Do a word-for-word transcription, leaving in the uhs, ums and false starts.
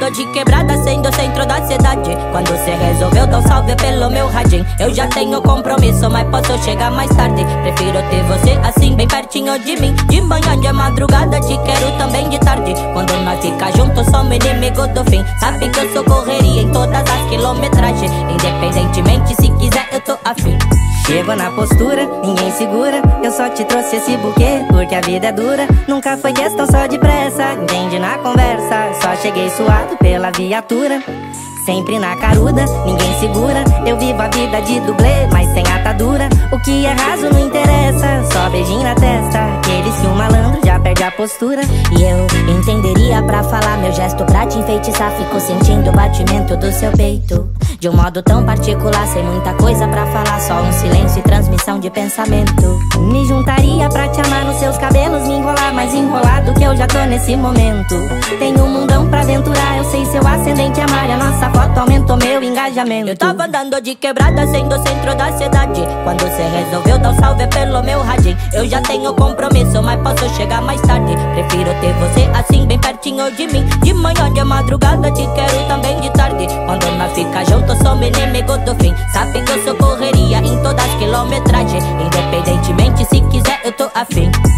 andando de quebrada sendo o centro da cidade. Quando cê resolveu dar um salve pelo meu radinho, eu já tenho compromisso, mas posso chegar mais tarde. Prefiro ter você assim, bem pertinho de mim. De manhã, de madrugada, te quero também de tarde. Quando nós fica juntos, somos inimigo do fim. Sabe que eu sou correria em todas as quilometragens. Independentemente, se quiser, eu tô afim. Chego na postura, ninguém segura. Eu só te trouxe esse buquê porque a vida é dura. Nunca foi questão só de pressa, entende na conversa. Só cheguei suado pela viatura. Sempre na caruda, ninguém segura. Eu vivo a vida de dublê, mas sem atadura. O que é raso não interessa, só beijinho na testa. Aqueles que um malandro já perde a postura. E eu entenderia pra falar meu gesto pra te enfeitiçar. Fico sentindo o batimento do seu peito de um modo tão particular, sem muita coisa pra falar, só um silêncio e transmissão de pensamento. Me juntaria pra te amar nos seus cabelos, me enrolar mais enrolado que eu já tô nesse momento. Tenho um mundão pra aventurar, eu sei seu ascendente amar. A nossa foto aumentou meu engajamento. Eu tava andando de quebrada sendo o centro da cidade. Quando cê resolveu dar um salve pelo meu radinho, eu já tenho compromisso, mas posso chegar mais tarde. Prefiro ter você assim, bem pertinho de mim. De manhã, de madrugada, te quero também de tarde. Quando nós fica juntos, somos inimigo do fim. Sabe que eu sou correria em todas as quilometragens. Independentemente, se quiser, eu tô afim.